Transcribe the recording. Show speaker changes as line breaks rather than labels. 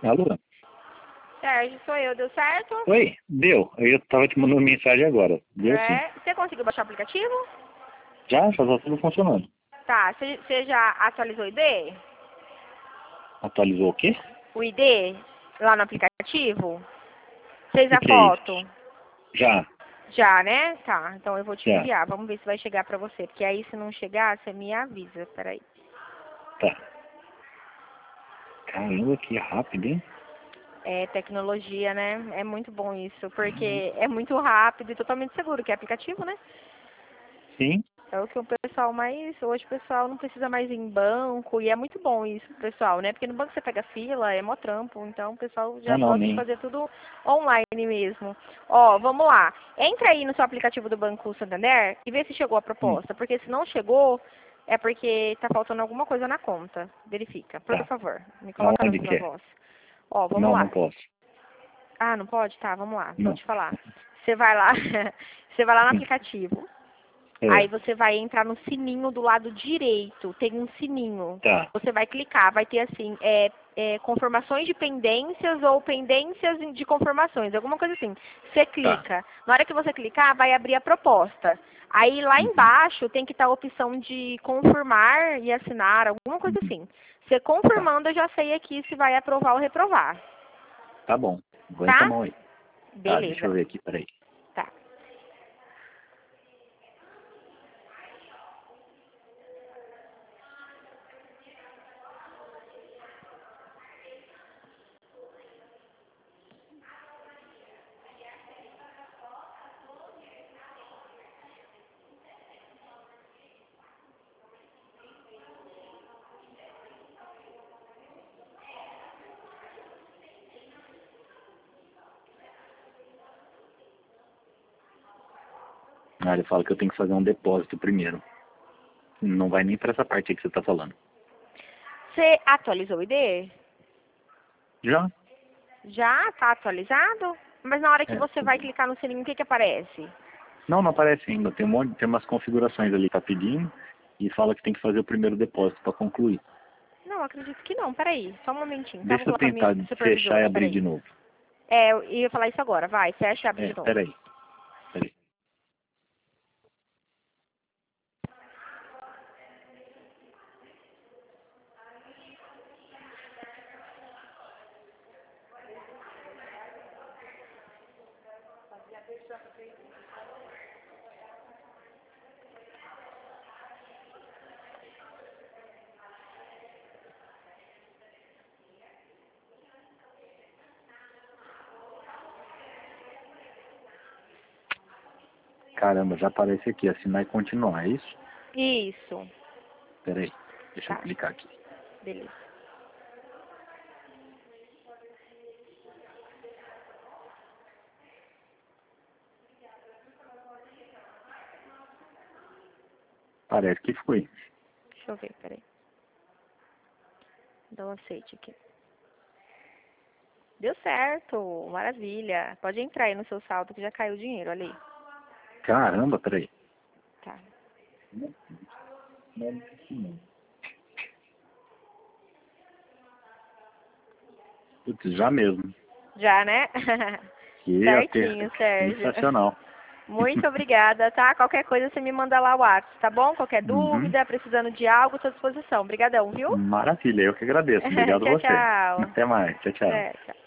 Alô?
Sérgio, sou eu. Deu certo?
Oi, deu. Eu tava te mandando mensagem agora. Deu sim.
Você conseguiu baixar o aplicativo?
Já tá tudo funcionando.
Tá. Você já atualizou o ID?
Atualizou o quê?
O ID lá no aplicativo? Fez
O
a
que é isso?
foto?
Já,
Já, né? Tá. Então eu vou te
já.
enviar. Vamos ver se vai chegar pra você. Porque aí se não chegar, você me avisa. Peraí.
Tá. Caramba, que rápido, hein?
É tecnologia, né? É muito bom isso. Porque é muito rápido e totalmente seguro, que é aplicativo, né?
Sim.
É o que o pessoal mais. Hoje o pessoal não precisa mais ir em banco e é muito bom isso pro pessoal, né? Porque no banco você pega fila, é mó trampo, então o pessoal já
Não,
gosta de
nem.
fazer tudo online mesmo. Ó, vamos lá. Entra aí no seu aplicativo do Banco Santander e vê se chegou a
Hum,
proposta. Porque se não chegou, é porque tá faltando alguma coisa na conta. Verifica, por
tá.
favor. Me coloca na
Aonde
viva
que é?
voz. Ó, vamos
Não
lá.
posso.
Ah, não pode? Tá, vamos lá. Vou
Não.
te falar. Você vai lá, você vai lá no aplicativo. Aí
É,
você vai entrar no sininho do lado direito, tem um sininho.
tá.
Você vai clicar, vai ter assim, confirmações de pendências ou pendências de confirmações, alguma coisa assim. Você
Tá.
clica. Na hora que você clicar, vai abrir a proposta. Aí lá
Uhum.
embaixo tem que estar a opção de confirmar e assinar, alguma coisa
Uhum.
assim. Você
Tá.
confirmando, eu já sei aqui se vai aprovar ou reprovar.
Tá bom. Aguenta a
Tá?
mão aí. Tá, deixa eu
Beleza.
ver aqui, peraí.
Tá.
Ah, ele fala que eu tenho que fazer um depósito primeiro. Não vai nem pra essa parte aí que você tá falando.
Você atualizou o ID?
Já?
Já está atualizado? Mas na hora que
É.
você vai clicar no sininho, o que que aparece?
Não aparece ainda. Tem um monte, tem umas configurações ali que tá pedindo e fala que tem que fazer o primeiro depósito para concluir.
Não, acredito que não. Peraí, só um momentinho, tá? Vou
Deixa eu
colocar a minha
tentar fechar e
supervisora,
abrir de
peraí.
novo.
Eu ia falar isso agora. Vai, fecha e abre de novo.
Peraí. Peraí. Caramba, já aparece aqui, assinar e continuar, é isso?
Isso.
Peraí. Deixa eu
Tá,
clicar aqui.
beleza.
Parece que foi.
Deixa eu ver, peraí. Dá um aceite aqui. Deu certo, maravilha. Pode entrar aí no seu saldo que já caiu o dinheiro ali.
Caramba, peraí.
Tá.
Putz, já mesmo.
Já, né?
Que até
Certinho, Sérgio.
sensacional.
Muito obrigada, tá? Qualquer coisa você me manda lá o WhatsApp, tá bom? Qualquer
Uhum.
dúvida, precisando de algo, estou à disposição. Obrigadão, viu?
Maravilha, eu que agradeço. Obrigado a
Tchau,
você.
tchau.
Até mais. Tchau, tchau.
Até, tchau.